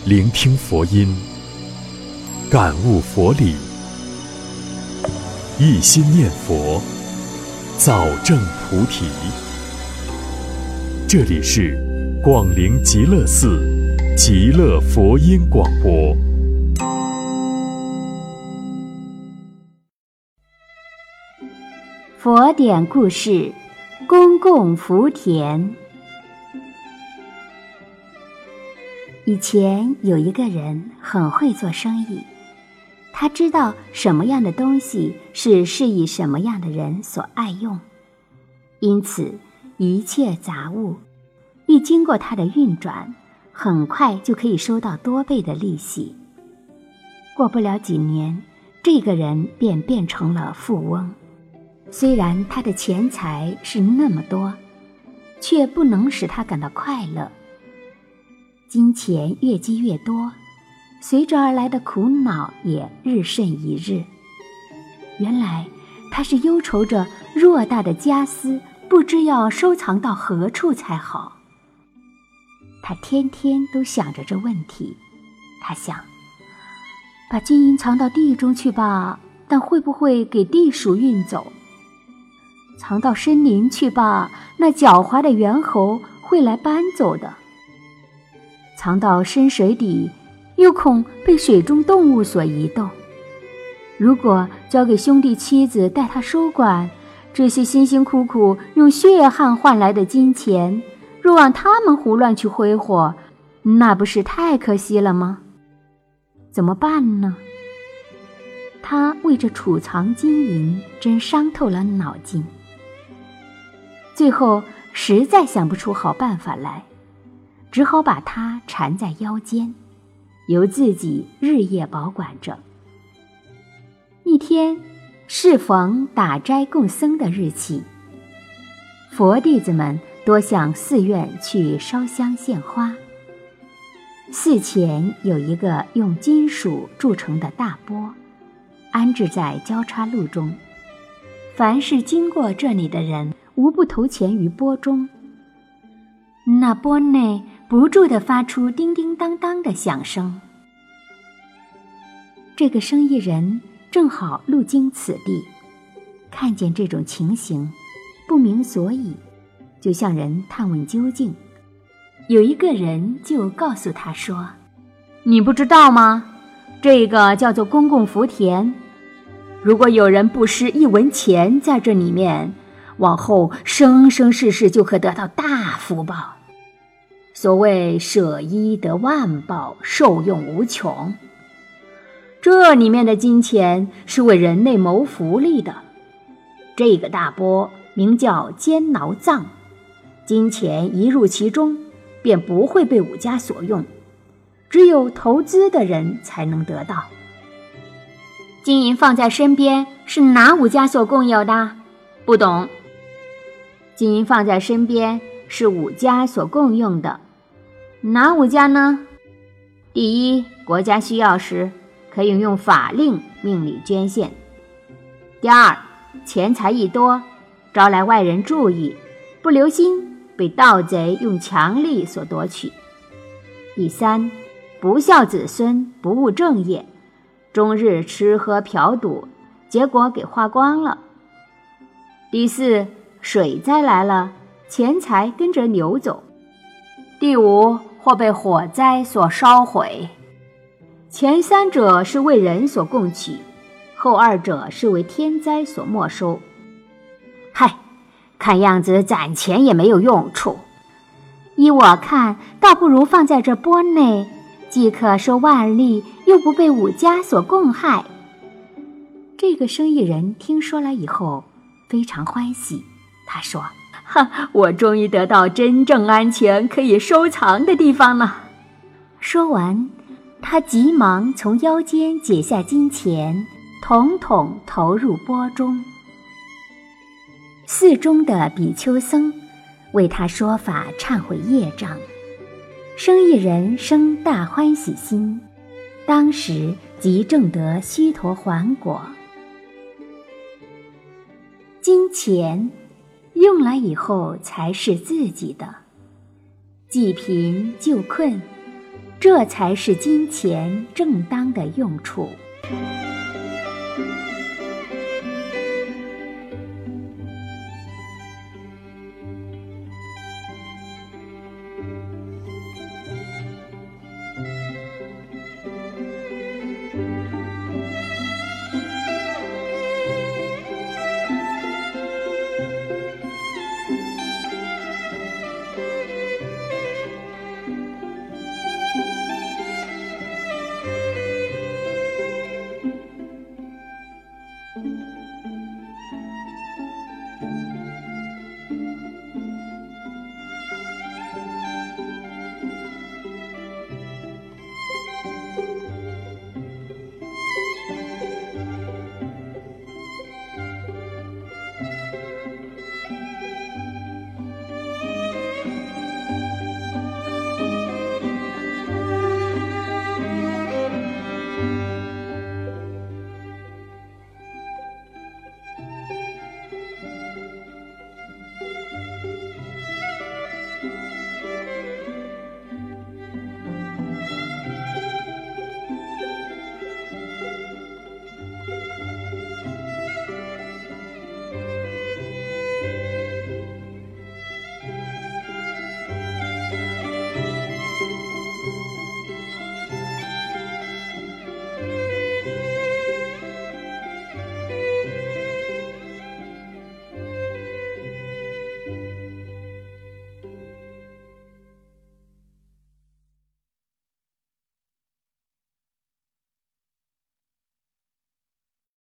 聆听佛音，感悟佛理，一心念佛，早证菩提。这里是广陵极乐寺极乐佛音广播。 佛典故事：公共福田。以前有一个人很会做生意，他知道什么样的东西是适宜什么样的人所爱用，因此一切杂物一经过他的运转，很快就可以收到多倍的利息。过不了几年，这个人便变成了富翁。虽然他的钱财是那么多，却不能使他感到快乐。金钱越积越多，随之而来的苦恼也日甚一日。原来他是忧愁着偌大的家私，不知要收藏到何处才好。他天天都想着这问题。他想，把金银藏到地中去吧，但会不会给地鼠运走？藏到森林去吧，那狡猾的猿猴会来搬走的。藏到深水底，又恐被水中动物所移动。如果交给兄弟妻子带他收管，这些辛辛苦苦用血汗换来的金钱，若让他们胡乱去挥霍，那不是太可惜了吗？怎么办呢？他为这储藏金银真伤透了脑筋。最后实在想不出好办法来，只好把它缠在腰间，由自己日夜保管着。一天适逢打斋供僧的日期，佛弟子们多向寺院去烧香献花。寺前有一个用金属铸成的大钵，安置在交叉路中，凡是经过这里的人无不投钱于钵中。那钵内不住地发出叮叮当当的响声。这个生意人正好路经此地，看见这种情形，不明所以，就向人探问究竟。有一个人就告诉他说：“你不知道吗？这个叫做公共福田。如果有人布施1文钱在这里面，往后生生世世就可得到大福报。所谓舍一得万报，受用无穷。这里面的金钱是为人类谋福利的。这个大钵名叫监牢藏，金钱一入其中，便不会被武家所用，只有投资的人才能得到。金银放在身边是哪武家所共有的？不懂。金银放在身边是武家所共用的。哪武家呢？第一，国家需要时可以用法令命令捐献；第二，钱财一多，招来外人注意，不留心被盗贼用强力所夺取；第三，不孝子孙不务正业，终日吃喝嫖赌，结果给花光了；第四，水灾来了，钱财跟着流走；第五，或被火灾所烧毁。前三者是为人所供取，后二者是为天灾所没收。嗨，看样子攒钱也没有用处。依我看，倒不如放在这钵内，既可收万利，又不被武家所共害。这个生意人听说了以后非常欢喜，他说：我终于得到真正安全可以收藏的地方了。说完，他急忙从腰间解下金钱，统统投入钵中。寺中的比丘僧为他说法忏悔业障，生意人生大欢喜心，当时即证得须陀洹果。金钱用来以后才是自己的，济贫救困， 这才是金钱正当的用处。